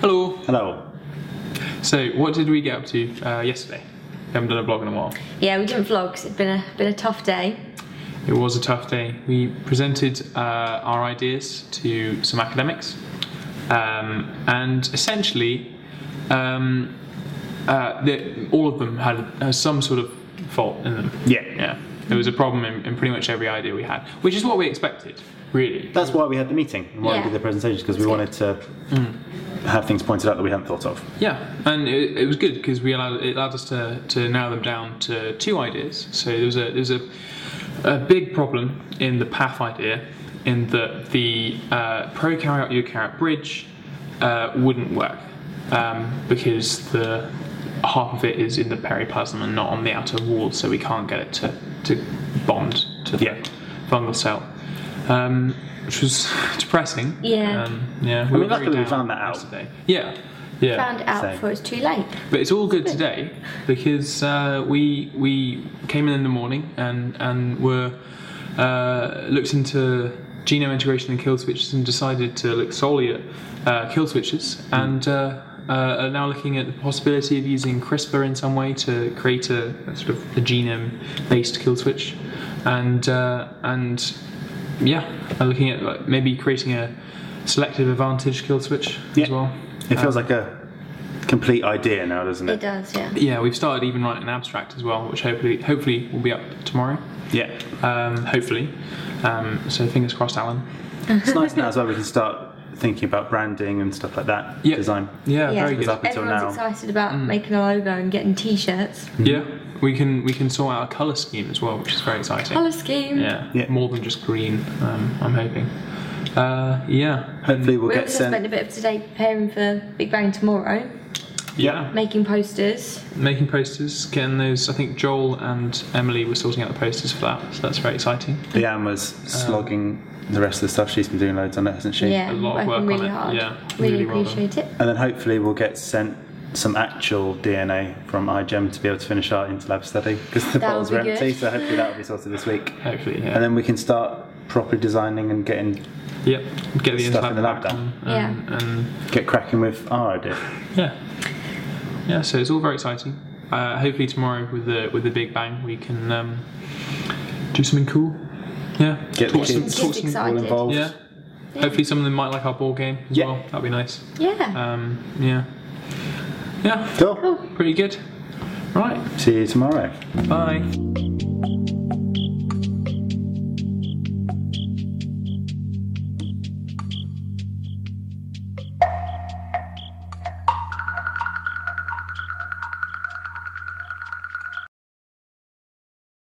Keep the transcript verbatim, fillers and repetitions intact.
Hello. Hello. So, what did we get up to uh, yesterday? We haven't done a vlog in a while. Yeah, we didn't vlog 'cause it's been a been a tough day. It was a tough day. We presented uh, our ideas to some academics, um, and essentially, um, uh, the, all of them had uh, some sort of fault in them. Yeah. Yeah. There was a problem in, in pretty much every idea we had, which is what we expected, really. That's why we had the meeting and why Yeah. we did the presentation, because we That's wanted to have things pointed out that we hadn't thought of. Yeah, and it, it was good because we allowed it allowed us to, to narrow them down to two ideas. So there was a there was a, a big problem in the path idea, in that the uh, prokaryote eukaryote bridge uh, wouldn't work um, because the half of it is in the periplasm and not on the outer wall, so we can't get it to, to bond to the Yeah. fungal cell, um, which was depressing. Yeah. um, yeah. I were mean, very luckily we down found that out. yesterday. Yeah, yeah. Found it out Same. before it's too late. But it's all good today because uh, we we came in in the morning and and were uh, looked into genome integration and kill switches and decided to look solely at uh, kill switches and uh, uh, are now looking at the possibility of using CRISPR in some way to create a, a sort of a genome-based kill switch, and uh, and yeah, are looking at like, maybe creating a selective advantage kill switch Yeah. as well. It feels like a complete idea now, doesn't It it? does, yeah. Yeah, we've started even writing an abstract as well, which hopefully hopefully will be up tomorrow. Yeah. Um, hopefully. Um, so fingers crossed, Alan. It's nice now as well, we can start thinking about branding and stuff like that. Yeah. Design. Yeah, Yeah. very Because good. up until Everyone's now. excited about Mm. making a logo and getting t-shirts. Yeah, we can we can sort out a colour scheme as well, which is very exciting. Colour scheme. Yeah, Yeah. more than just green. Um, I'm hoping. Uh, yeah. Hopefully we'll We get also sent. spent a bit of today preparing for Big Bang tomorrow, Yeah. making posters. Making posters, getting those. I think Joel and Emily were sorting out the posters for that, so that's very exciting. Leanne was slogging the rest of the stuff. She's been doing loads on it, hasn't she? Yeah, A lot of working work on really it. hard. Yeah, really, really well done. appreciate it. And then hopefully we'll get sent some actual D N A from iGEM to be able to finish our interlab study, because the That bottles would were be empty, good. so hopefully that will be sorted this week. Hopefully, yeah. And then we can start properly designing and getting Yep. Get the Stuff interlab in the lab back done. on, and, and get cracking with our idea. yeah, yeah. So it's all very exciting. Uh, hopefully tomorrow with the with the Big Bang we can um, do something cool. Yeah. Get the Talk some- kids talk Kids some- excited. all involved. Yeah. Hopefully some of them might like our board game as Yeah. well. That'd be nice. Yeah. Um, yeah. Yeah. Cool. Cool. Pretty good. Right. See you tomorrow. Bye.